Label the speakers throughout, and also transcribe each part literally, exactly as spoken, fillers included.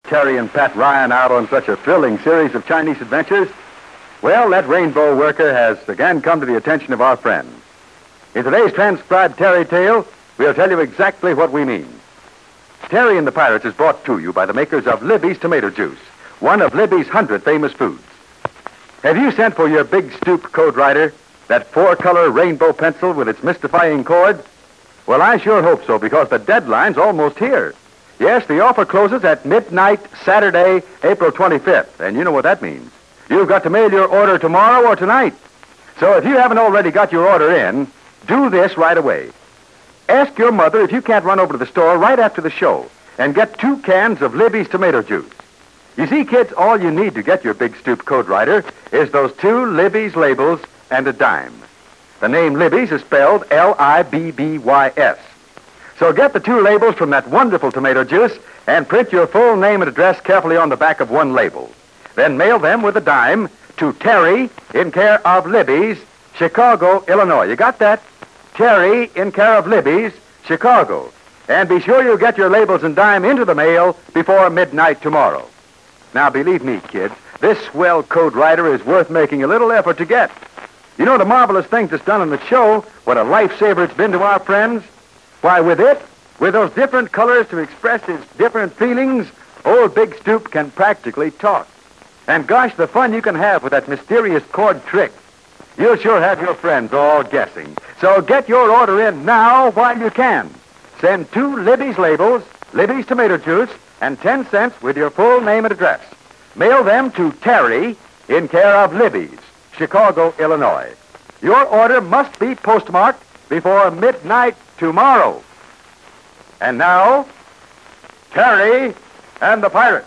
Speaker 1: Terry and Pat Ryan out on such a thrilling series of Chinese adventures? Well, that rainbow worker has again come to the attention of our friends. In today's transcribed Terry tale, we'll tell you exactly what we mean. Terry and the Pirates is brought to you by the makers of Libby's Tomato Juice, one of Libby's hundred famous foods. Have you sent for your big stoop code writer, that four-color rainbow pencil with its mystifying cord? Well, I sure hope so, because the deadline's almost here. Yes, the offer closes at midnight Saturday, April twenty-fifth, and you know what that means. You've got to mail your order tomorrow or tonight. So if you haven't already got your order in, do this right away. Ask your mother if you can't run over to the store right after the show and get two cans of Libby's Tomato Juice. You see, kids, all you need to get your big stoop code writer is those two Libby's labels and a dime. The name Libby's is spelled L I B B Y S. So get the two labels from that wonderful tomato juice and print your full name and address carefully on the back of one label. Then mail them with a dime to Terry in care of Libby's, Chicago, Illinois. You got that? Terry in care of Libby's, Chicago. And be sure you get your labels and dime into the mail before midnight tomorrow. Now, believe me, kids, this swell code writer is worth making a little effort to get. You know the marvelous things it's done on the show, what a lifesaver it's been to our friends? Why, with it, with those different colors to express his different feelings, old Big Stoop can practically talk. And gosh, the fun you can have with that mysterious cord trick. You'll sure have your friends all guessing. So get your order in now while you can. Send two Libby's labels, Libby's Tomato Juice, and ten cents with your full name and address. Mail them to Terry in care of Libby's, Chicago, Illinois. Your order must be postmarked before midnight tomorrow. And now, Terry and the Pirates.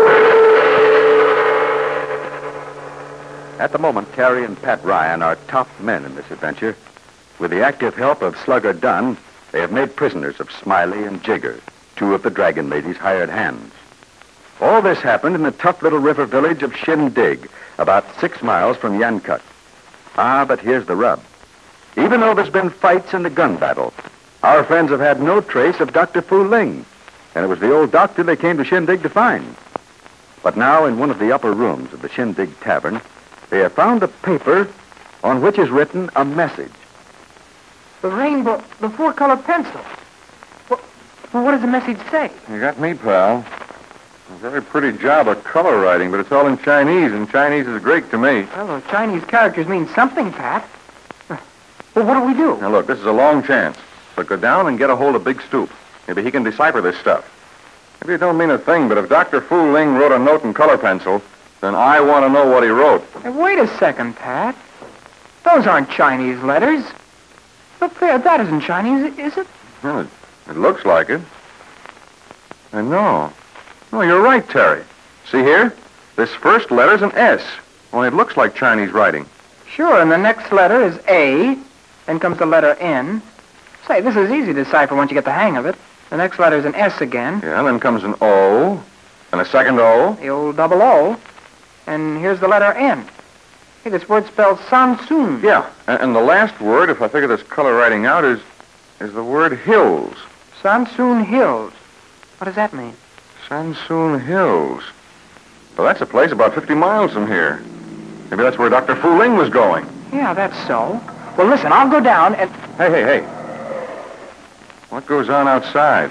Speaker 1: At the moment, Terry and Pat Ryan are top men in this adventure. With the active help of Slugger Dunn, they have made prisoners of Smiley and Jigger, two of the Dragon Lady's hired hands. All this happened in the tough little river village of Shindig, about six miles from Yankutt. Ah, but here's the rub. Even though there's been fights and a gun battle, our friends have had no trace of Doctor Fu Ling, and it was the old doctor they came to Shindig to find. But now, in one of the upper rooms of the Shindig Tavern, they have found a paper on which is written a message.
Speaker 2: The rainbow, the four-color pencil. Well, well, what does the message say?
Speaker 3: You got me, pal. A very pretty job of color writing, but it's all in Chinese, and Chinese is Greek to me.
Speaker 2: Well, those Chinese characters mean something, Pat. Well, what do we do?
Speaker 3: Now, look, this is a long chance. But go down and get a hold of Big Stoop. Maybe he can decipher this stuff. Maybe it don't mean a thing, but if Doctor Fu Ling wrote a note in color pencil, then I want to know what he wrote.
Speaker 2: Hey, wait a second, Pat. Those aren't Chinese letters. Look there, that isn't Chinese, is it?
Speaker 3: Well, it, it looks like it. I know. No, you're right, Terry. See here? This first letter's an S, only it looks like Chinese writing.
Speaker 2: Sure, and the next letter is A, then comes the letter N. Say, this is easy to decipher once you get the hang of it. The next letter is an S again.
Speaker 3: Yeah, then comes an O, and a second O.
Speaker 2: The old double O. And here's the letter N. Hey, this word spells Sansoon.
Speaker 3: Yeah, and, and the last word, if I figure this color writing out, is is the word hills.
Speaker 2: Sansoon Hills. What does that mean?
Speaker 3: Sansoon Hills. Well, that's a place about fifty miles from here. Maybe that's where Doctor Fu Ling was going.
Speaker 2: Yeah, that's so. Well, listen, I'll go down and...
Speaker 3: Hey, hey, hey. What goes on outside?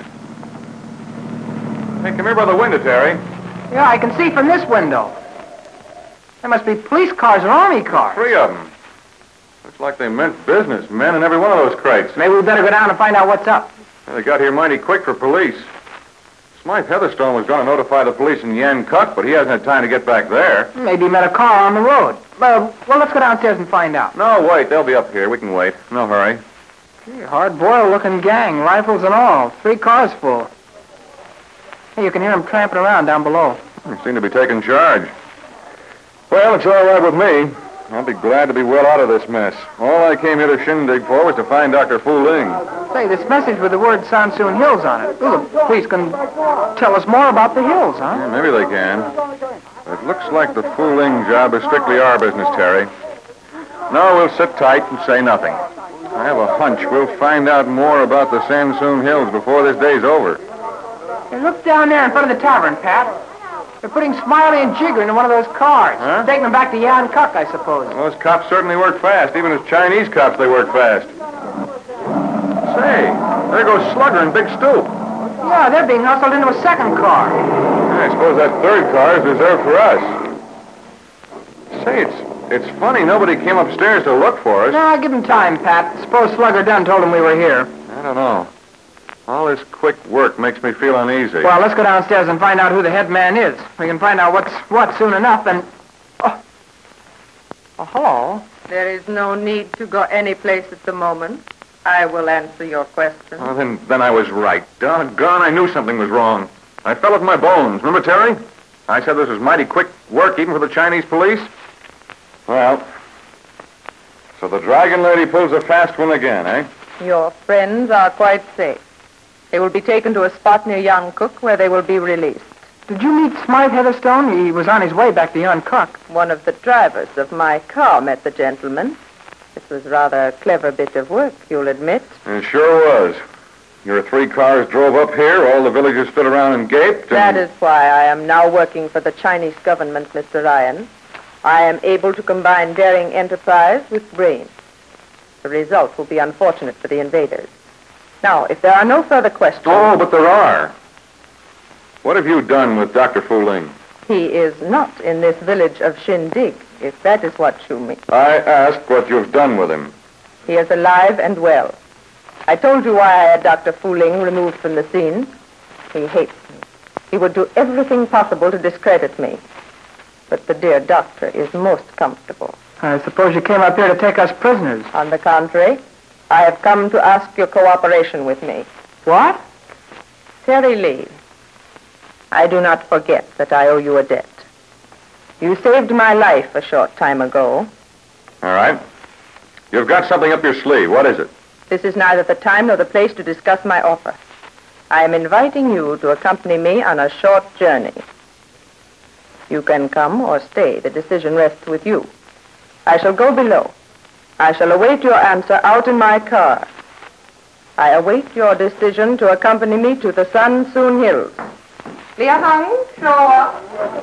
Speaker 3: Hey, come here by the window, Terry.
Speaker 2: Yeah, I can see from this window. There must be police cars or army cars.
Speaker 3: Three of them. Looks like they meant business, men in every one of those crates.
Speaker 2: Maybe we better go down and find out what's up.
Speaker 3: Well, they got here mighty quick for police. Smythe Heatherstone was going to notify the police in Yankutt, but he hasn't had time to get back there.
Speaker 2: Maybe he met a car on the road. Well, well, let's go downstairs and find out.
Speaker 3: No, wait. They'll be up here. We can wait. No hurry.
Speaker 2: Gee, hard-boiled looking gang, rifles and all. Three cars full. Hey, you can hear them tramping around down below.
Speaker 3: They seem to be taking charge. Well, it's all right with me. I'll be glad to be well out of this mess. All I came here to Shindig for was to find Doctor Fu Ling.
Speaker 2: Say, this message with the word Sansoon Hills on it. Ooh, the police can tell us more about the hills, huh?
Speaker 3: Yeah, maybe they can. But it looks like the Fu Ling job is strictly our business, Terry. No, we'll sit tight and say nothing. I have a hunch we'll find out more about the Sansoon Hills before this day's over.
Speaker 2: Hey, look down there in front of the tavern, Pat. They're putting Smiley and Jigger into one of those cars.
Speaker 3: Huh?
Speaker 2: Taking them back to Yan Kuk, I suppose.
Speaker 3: Well, those cops certainly work fast. Even as Chinese cops, they work fast. Say, there goes Slugger and Big Stoop.
Speaker 2: Yeah, they're being hustled into a second car.
Speaker 3: I suppose that third car is reserved for us. Say, it's it's funny nobody came upstairs to look for us.
Speaker 2: Nah, give him time, Pat. Suppose Slugger Dunn told him we were here.
Speaker 3: I don't know. All this quick work makes me feel uneasy.
Speaker 2: Well, let's go downstairs and find out who the head man is. We can find out what's what soon enough, and... Oh, oh hello.
Speaker 4: There is no need to go any place at the moment. I will answer your question.
Speaker 3: Well, then, then I was right. Doggone, I knew something was wrong. I felt it in my bones. Remember, Terry? I said this was mighty quick work, even for the Chinese police. Well, so the Dragon Lady pulls a fast one again, eh?
Speaker 4: Your friends are quite safe. They will be taken to a spot near Yan Kuk where they will be released.
Speaker 2: Did you meet Smythe Heatherstone? He was on his way back to Yan Kuk.
Speaker 4: One of the drivers of my car met the gentleman. This was rather a clever bit of work, you'll admit.
Speaker 3: It sure was. Your three cars drove up here, all the villagers stood around and gaped, and...
Speaker 4: That is why I am now working for the Chinese government, Mister Ryan. I am able to combine daring enterprise with brains. The result will be unfortunate for the invaders. Now, if there are no further questions...
Speaker 3: Oh, but there are. What have you done with Doctor Fu Ling?
Speaker 4: He is not in this village of Shindig, if that is what you mean.
Speaker 3: I asked what you've done with him.
Speaker 4: He is alive and well. I told you why I had Doctor Fu Ling removed from the scene. He hates me. He would do everything possible to discredit me. But the dear doctor is most comfortable.
Speaker 2: I suppose you came up here to take us prisoners.
Speaker 4: On the contrary, I have come to ask your cooperation with me.
Speaker 2: What?
Speaker 4: Terry Lee, I do not forget that I owe you a debt. You saved my life a short time ago.
Speaker 3: All right. You've got something up your sleeve. What is it?
Speaker 4: This is neither the time nor the place to discuss my offer. I am inviting you to accompany me on a short journey. You can come or stay. The decision rests with you. I shall go below. I shall await your answer out in my car. I await your decision to accompany me to the San Soon Hills. Liahang, Shoa.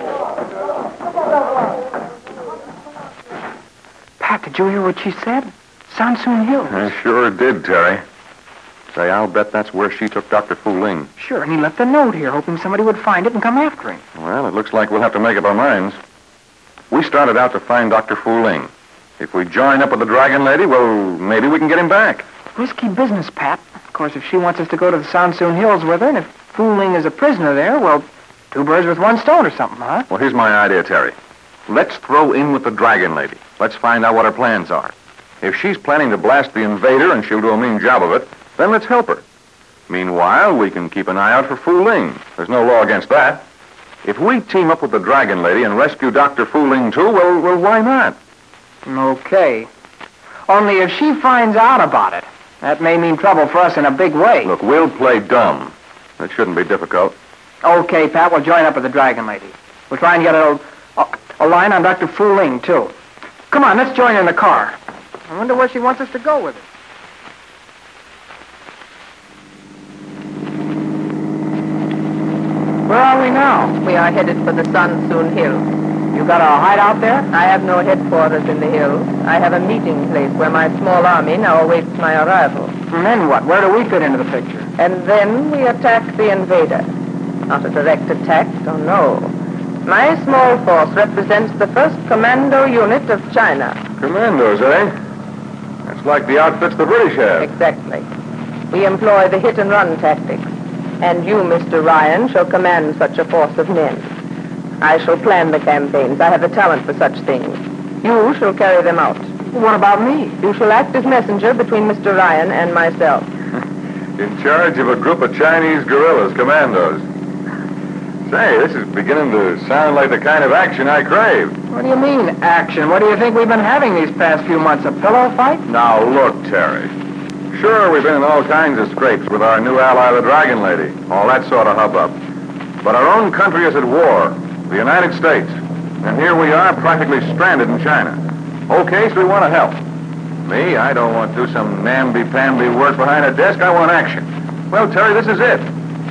Speaker 2: Pat, did you hear what she said? Sansoon Hills.
Speaker 3: I sure did, Terry. Say, I'll bet that's where she took Doctor Fu Ling.
Speaker 2: Sure, and he left a note here, hoping somebody would find it and come after him.
Speaker 3: Well, it looks like we'll have to make up our minds. We started out to find Doctor Fu Ling. If we join up with the Dragon Lady, well, maybe we can get him back.
Speaker 2: Risky business, Pat. Of course, if she wants us to go to the Sansoon Hills with her, and if Fu Ling is a prisoner there, well, two birds with one stone or something, huh?
Speaker 3: Well, here's my idea, Terry. Let's throw in with the Dragon Lady. Let's find out what her plans are. If she's planning to blast the invader and she'll do a mean job of it, then let's help her. Meanwhile, we can keep an eye out for Fu Ling. There's no law against that. If we team up with the Dragon Lady and rescue Doctor Fu Ling, too, well, well, why not?
Speaker 2: Okay. Only if she finds out about it, that may mean trouble for us in a big way.
Speaker 3: Look, we'll play dumb. It shouldn't be difficult.
Speaker 2: Okay, Pat, we'll join up with the Dragon Lady. We'll try and get a, a, a line on Doctor Fu Ling, too. Come on, let's join her in the car. I wonder where she wants us to go with it. Where are we now?
Speaker 4: We are headed for the San Soon Hills.
Speaker 2: You got a hideout there?
Speaker 4: I have no headquarters in the hills. I have a meeting place where my small army now awaits my arrival.
Speaker 2: And then what? Where do we fit into the picture?
Speaker 4: And then we attack the invader. Not a direct attack, oh no. My small force represents the first commando unit of China.
Speaker 3: Commandos, eh? That's like the outfits the British have.
Speaker 4: Exactly. We employ the hit-and-run tactics. And you, Mister Ryan, shall command such a force of men. I shall plan the campaigns. I have a talent for such things. You shall carry them out.
Speaker 2: What about me?
Speaker 4: You shall act as messenger between Mister Ryan and myself.
Speaker 3: In charge of a group of Chinese guerrillas, commandos. Say, this is beginning to sound like the kind of action I crave.
Speaker 2: What do you mean, action? What do you think we've been having these past few months? A pillow fight?
Speaker 3: Now, look, Terry. Sure, we've been in all kinds of scrapes with our new ally, the Dragon Lady. All that sort of hubbub. But our own country is at war. The United States. And here we are, practically stranded in China. Okay, so we want to help. Me, I don't want to do some namby-pamby work behind a desk. I want action. Well, Terry, this is it.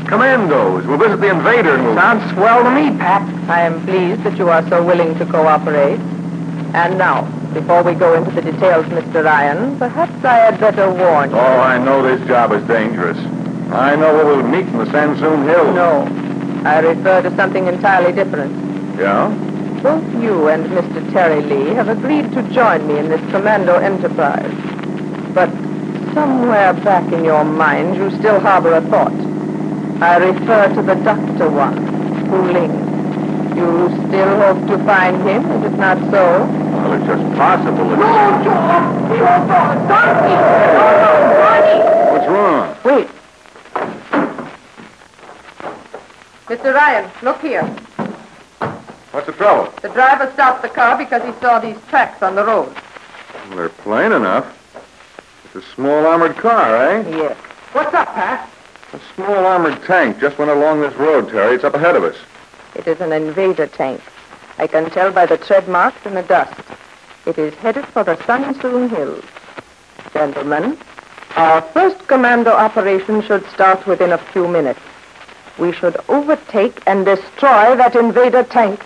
Speaker 3: Commandos. We'll visit the invader and we'll...
Speaker 2: Sounds swell to me, Pat.
Speaker 4: I am pleased that you are so willing to cooperate. And now, before we go into the details, Mister Ryan, perhaps I had better warn you.
Speaker 3: Oh, I know this job is dangerous. I know where we'll meet in the Sansoon Hills.
Speaker 4: No, I refer to something entirely different.
Speaker 3: Yeah?
Speaker 4: Both you and Mister Terry Lee have agreed to join me in this commando enterprise. But somewhere back in your mind, you still harbor a thought. I refer to the Doctor one, Fu Ling. You still hope to find him, is it not so?
Speaker 3: Well, it's just possible. It's...
Speaker 2: No, Joe! You're the donkey! No, no, Ronnie!
Speaker 3: What's wrong?
Speaker 4: Wait. Mister Ryan, look here.
Speaker 3: What's the trouble?
Speaker 4: The driver stopped the car because he saw these tracks on the road.
Speaker 3: Well, they're plain enough. It's a small armored car, eh?
Speaker 4: Yes.
Speaker 2: What's up, Pat?
Speaker 3: A small armored tank just went along this road, Terry. It's up ahead of us.
Speaker 4: It is an invader tank. I can tell by the tread marks in the dust. It is headed for the Sansoon Hills. Gentlemen, our first commando operation should start within a few minutes. We should overtake and destroy that invader tank.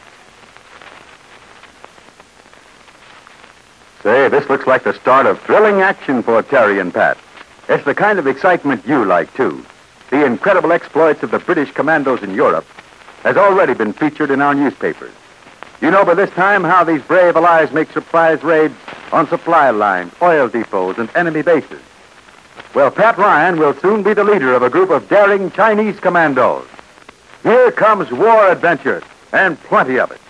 Speaker 1: Say, this looks like the start of thrilling action for Terry and Pat. It's the kind of excitement you like, too. The incredible exploits of the British commandos in Europe has already been featured in our newspapers. You know by this time how these brave allies make surprise raids on supply lines, oil depots, and enemy bases. Well, Pat Ryan will soon be the leader of a group of daring Chinese commandos. Here comes war adventure, and plenty of it.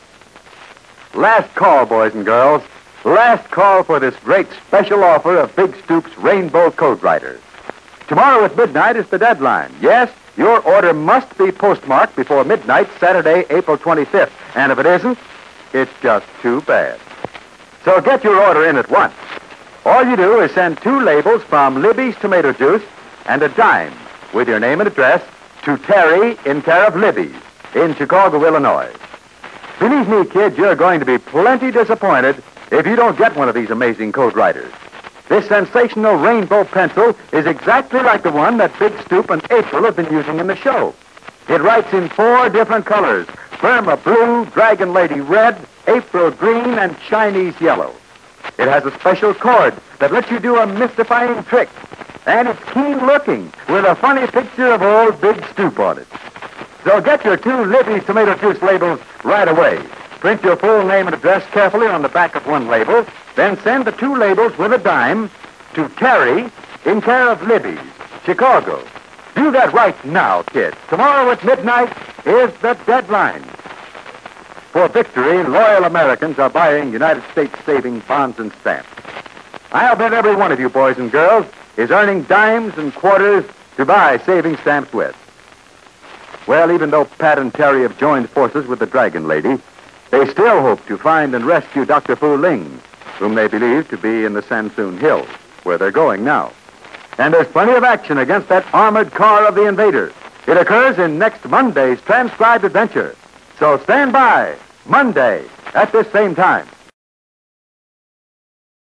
Speaker 1: Last call, boys and girls. Last call for this great special offer of Big Stoop's Rainbow Code Riders. Tomorrow at midnight is the deadline. Yes, your order must be postmarked before midnight, Saturday, April twenty-fifth. And if it isn't, it's just too bad. So get your order in at once. All you do is send two labels from Libby's Tomato Juice and a dime with your name and address to Terry in care of Libby's in Chicago, Illinois. Believe me, kid, you're going to be plenty disappointed if you don't get one of these amazing Code Riders. This sensational rainbow pencil is exactly like the one that Big Stoop and April have been using in the show. It writes in four different colors: Burma blue, Dragon Lady red, April green, and Chinese yellow. It has a special cord that lets you do a mystifying trick. And it's keen looking with a funny picture of old Big Stoop on it. So get your two Libby's Tomato Juice labels right away. Print your full name and address carefully on the back of one label, then send the two labels with a dime to Terry in care of Libby's, Chicago. Do that right now, kids. Tomorrow at midnight is the deadline. For victory, loyal Americans are buying United States savings bonds and stamps. I'll bet every one of you boys and girls is earning dimes and quarters to buy savings stamps with. Well, even though Pat and Terry have joined forces with the Dragon Lady, they still hope to find and rescue Doctor Fu Ling, whom they believe to be in the Sansoon Hills, where they're going now. And there's plenty of action against that armored car of the invader. It occurs in next Monday's transcribed adventure. So stand by, Monday, at this same time.